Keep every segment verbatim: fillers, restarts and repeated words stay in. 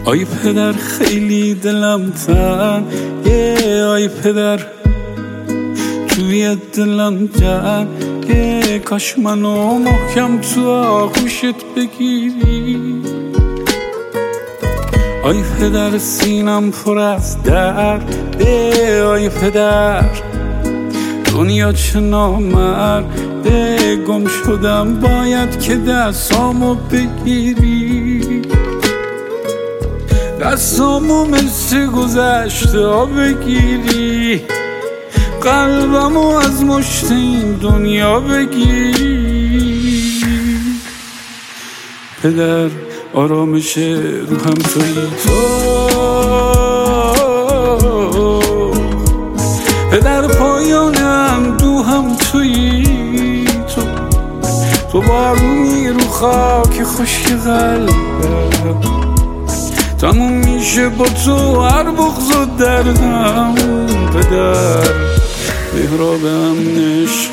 آی پدر خیلی دلم تن یه آی پدر توی دلم جن یه کاش منو محکم تو آغوشت بگیری. آی پدر سینم پر از درد یه آی پدر دنیا چه نامرده گم شدم باید که دستامو بگیری. دستامو مثل گذشته ها بگیری قلبمو از مشت این دنیا بگیری. پدر آرامش روحم تویی تو پدر پایان اندوهم تویی تو تو بارونی رو خاک خشک قلبم تموم میشه با تو هر بغض و دردم. پدر مهراب امن عشق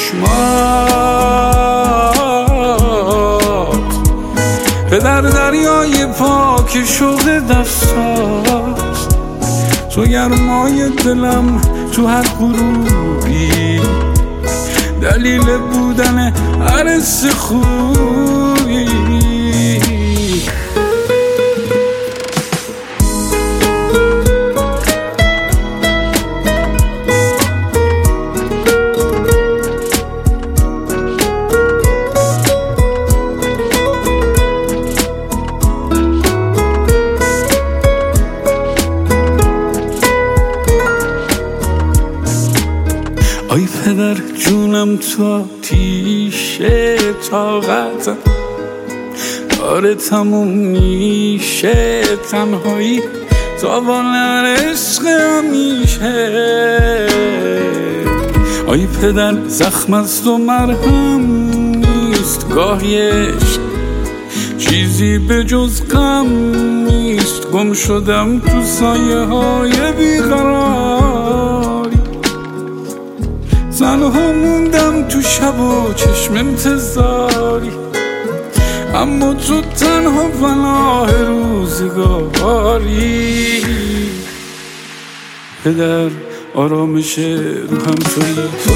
چشمات پدر دریای پاک شوق دستات تو گرمای دلم تو هر غروبی دلیل بودن هر حس خوبی. آی پدر جونم تو آتیشه طاقتم داره تموم میشه تنهایی تاوان عشق همیشه. آی پدر زخم است و مرهم نیست گاهی عشق چیزی به جز غم نیست گم شدم تو سایه های بیقراری تنها موندم تو شب و چشم انتظاری اما تو تنها پناه روزگاری. پدر آرامش روحم تویی تو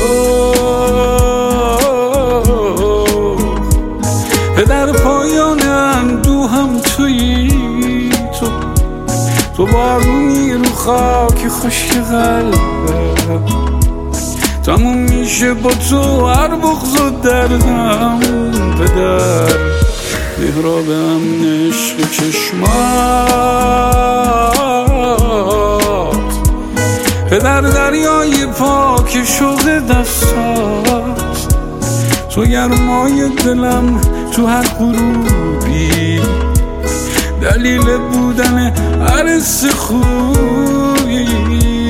پدر پایان اندوهم تویی تو تو بارونی رو خاک خشک قلبم تموم میشه با تو هر بغض و دردم. پدر مهراب امن عشق چشمات پدر دریای پاک شوق دستات تو گرمای دلم تو هر غروبی دلیل بودن هر حس خوبی.